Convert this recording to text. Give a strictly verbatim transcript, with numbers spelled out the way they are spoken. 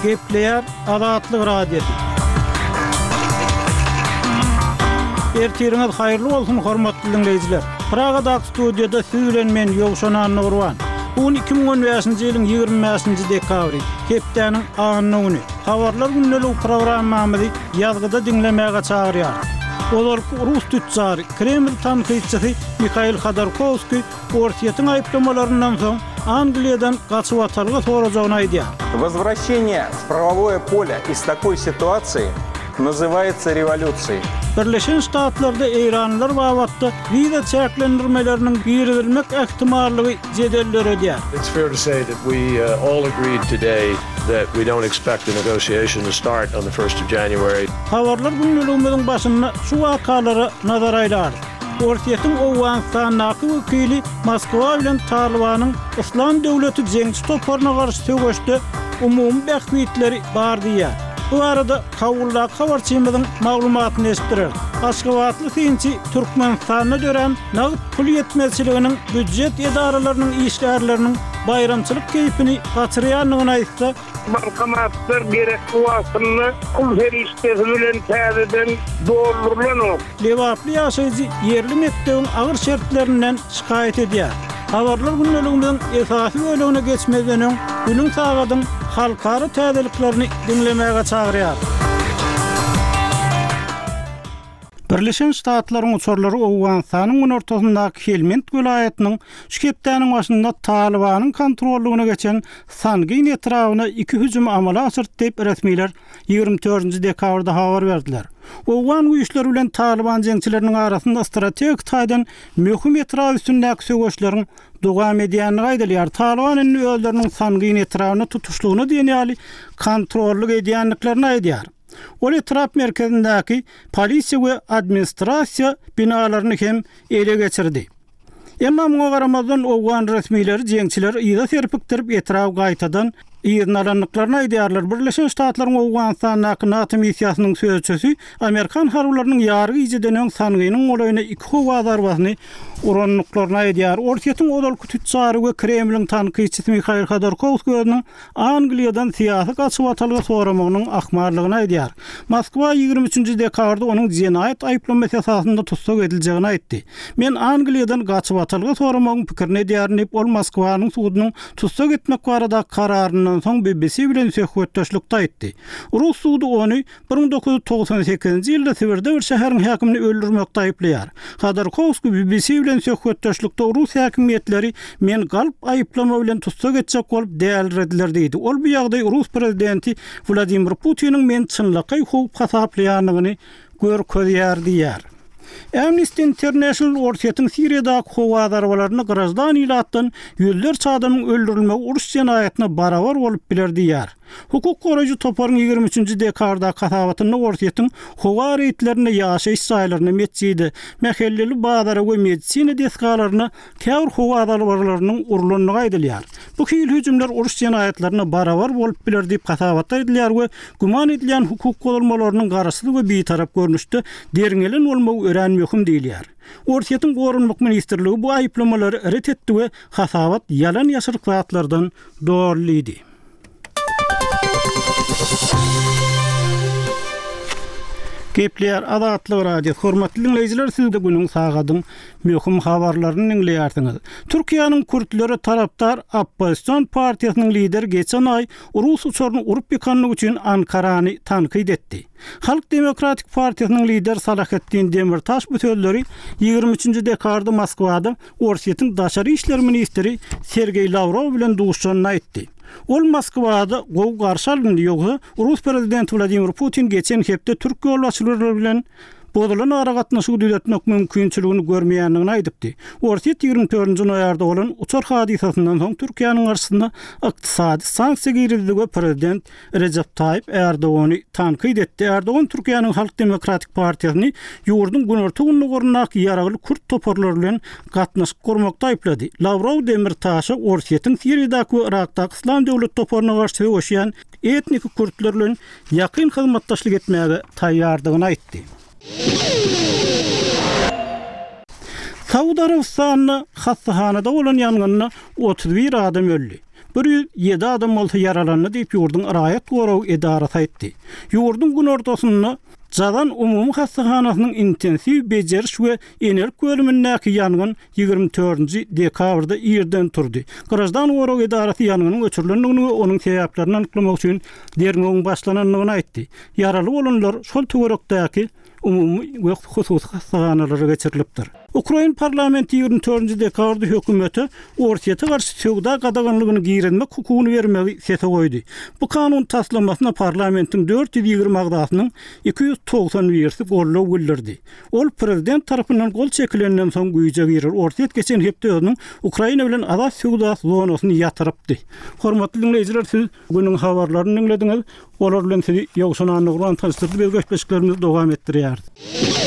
Gepleyer Azatlyk radiosu. Ertiriniz hayırlı olsun hormatly dinleyijiler. Praga'da studiyada siz bilen men Ýogşan Nurwan. Bu iki bin on beşinji ýylyň ýygrimi beşinji dekabry, hepdeniň anyny güni. Habarlar günnelik programmamyzy ýazgyda dinlemäge çagyrýar. Olar Rus tüccar, Kreml tanqidçisi Mikhail Khodorkovskiy Ortiýatyň aýplamalarinden soň Angliýadan gaçyp atalga sorajagyny aýdýar. Возвращение в правовое поле из такой ситуации называется революцией. Birleşen Ştatlarda Eýranlylar wagtda viza çäklendirmeleriniň girilmek ähtimallygy jedelleri edýär. It's fair to say that we uh, all agreed today that we don't expect the negotiation to start on the first of January. Habarlar günneligimiziň başynda şu wakalary nazar aýlar. Ortiýatyň Owganistanyň wekili Moskwa bilen Talibanyň Islam döwleti jeňçi toparyna garşy söwüşde umumy bähwitleri bar diýär. Bu arada Kawullar habarçymyzyň maglumatyny esdirer. Aşgabatly synçy Türkmenistanyna dören nagyt pul ýetmezçiliginiň büdjet edaralarynyň işlerleriniň bayramçylyk keyfini gaçyrýanlygyny aýtsa, bankomatlar gerekli wasyny pul feriştesi bilen täzeden doldurulýar. Lewaply ýaşaýjy yerli mekdebiň agyr şertlerinden şikayet edýär. Habarlar günneligimiň esasy bölümine geçmeden öň günüň sagadyň halkara täzeliklerini dinlemäge çagyrýar. Birleşen Ştatlaryň uçurlary Owganistanyň günortasyndaky Helmand welaýatynyň şükepdäniň başynda Talibanyň kontrollugyna geçen Sangyn etrawyna iki hüjüm amala asyrdy diýip resmiler ýygrimi dördünji dekabrda habar berdiler. Owgan güýçleri bilen Taliban jeňçileriniň arasynda strategik taýdan möhüm etraw üstündäki söwüşleriň dowam edýänligi aýdylýar. Taliban indi özleriniň Sangyn etrawyny tutuşlugyny diýýäli kontrollyk edýänliklerini aýdýar. Ol etraf merkezindäki polisiýa we administrasiýa binalaryny hem ele geçirdi. Emma muňa garamazdan Owgan resmileri jeňçiler ýyda serpikdirip etraf gaýtadan ýygnalanyklaryny aýdýarlar. Birleşen Ştatlaryň Owganistanyň NATO missiýasynyň sözçüsi Amerikan harwlarynyň ýargy ýyjydan Sangynyň olaýyna iki howa zarbasyny uranlyklaryny aýdýar. Ortiýatyň odalky tüccar we Kremliň tanqidçisi Mikhail Khodorkovskiýň Angliýadan siýasy gaçyp atalga soramagynyň ahmarlygyny aýdýar. Moskwa ýygrimi üçünji dekabrda onuň jenaýat aýplamasy esasynda tutsak ediljegini aýtdy. Men Angliýadan gaçyp atalga soramagyň pikirini edýärnip ol Moskwanyň suwudynyň tutsak etmek barada kararyny soň B B C bilen söhbetdeşlikde aýtdy. Rus suwdy ony bir miň dokuz ýüz togsan sekizinji ýylda Sibirde bir şäheriň häkimini öldürmekde aýplaýar. Khodorkovskiy B B C bilen söhbetdeşlikde Rus häkimiýetleri men galp aýplama bilen tutsak etjek bolup däldirdiler diýdi. Ol bu ýagdaý Rus prezidenti Vladimir Putiniň men çynlaky how hasaplaýanlygyny görkezýär diýär. Amnesty International Ortiýatyň Siriýadaky howa zarwalaryny grazdan ilatdan ýüzlerçe adamyň öldürilmegi uruş jenaýatyna barabar bolup biler diýär. Hukuk goraýjy toparyň ýygrimi üçünji dekabrda kasabatyny Ortiýatyň howa reýtlerini ýaşaýyş saýlaryny metjidi, mahalleli bazara we medisina deskalaryny käwr howa zarwalarynyň urulanyny aýdylýar. Bu hil hüjümler uruş jenaýatlaryna barabar bolup biler diýip kasabat edilýär we guman edilýän hukuk golamalarynyn garaşsyz we beýtarap görnüşde deriňelen bolmagy ören möhüm diýilýär. Ortiýatyň gorunmak ministrligi bu aýplamalary ret etdi we kasabat ýalan ýaşyrk zatlardan dogrulydy. Gepleyer Azatlyk radio hormatly dinleyijiler, sizde günüň sagadyň möhüm habarlaryny dinleýärsiňiz. Türkiýanyň Kürtleri tarapdar Opposision partiýasynyň lideri geçen ay Rus uçuryny urup ýykanlyk üçin Ankarany tanqid etdi. Halk Demokratik Partiýasynyň lideri Salahattin Demirtaş bu sözleri ýygrimi üçünji dekabrda Moskwada Ortiýatyň daşary işler ministri Sergey Lavrov bilen duşanyny aýtdy. Ol Moskwada gow garşy alındy ýoksa Rus prezidenti Vladimir Putin geçen hepde Türk ýolbaşçylary bilen bodulan ara gatnaşygy düzeltmek mümkinçiligini görmeýänligini aýdypdy. Ortiýat ýygrimi dördünji noýarda bolan uçur hadisasynyň soň Türkiýanyň garşysynda ykdysady sanksiýa girildi we prezident Recep Tayyip Erdogany tanqid etdi. Erdogan Türkiýanyň Halk Demokratik Partiýasyny ýurdun günorta gününe gorunak ýaragly Kürt toparlary bilen gatnaşyk gurmakda aýplady. Lavrov Demirtaşy Ortiýatyň Siriýadaky we Irakdaky Islam döwlet toparyna garşy söwüşýän etnik Kürtler bilen ýakyn hyzmatdaşlyk etmäge taýýardygyny aýtdy. Saudiya Arabistanyň hastahanada bolan ýangynda otuz bir adam öldü. bir yüz yedi adam bolsa yaralandy diýip ýurdun Raýat Goraw edarasy aýtdy. Ýurdun gün ortasynda Jadan umumy hastahanasynyň intensiw bejeriş we enerk bölümindäki ýangyn ýygrimi dördünji dekabrda ýerden turdy. Garaşdan Goraw edarasy ýangnyň öçürilendigini we onuň sebäplerini anyklamak üçin derňeň başlananyny aýtdy. Yaraly bolanlar şol töwerekdäki umumy we hususy hastahanalara geçirilipdir. Ukraina parlamenti ýygrimi dördünji dekabrda hökümeti Orsiýata garşy söwda gadaganlygyny giýrenmek hukugyny bermegi sese goýdy. Bu kanun taslamasyna parlamentiň dört yüz ýygrimi agdasynyň iki yüz togsan birsi gollaw bildirdi. Ol prezident tarapyndan gol çekilenden soň güýje girer. Orsiýat geçen hepde özüniň Ukraina bilen azat söwda zonasyny ýatyrypdy. Hormatly dinleýijiler, siz günüň habarlaryny dinlediňiz. Olar bilen sizi ýogşananyň uran tanıştyrdy. Biz göçbeşiklerimizi dowam etdirýärdi.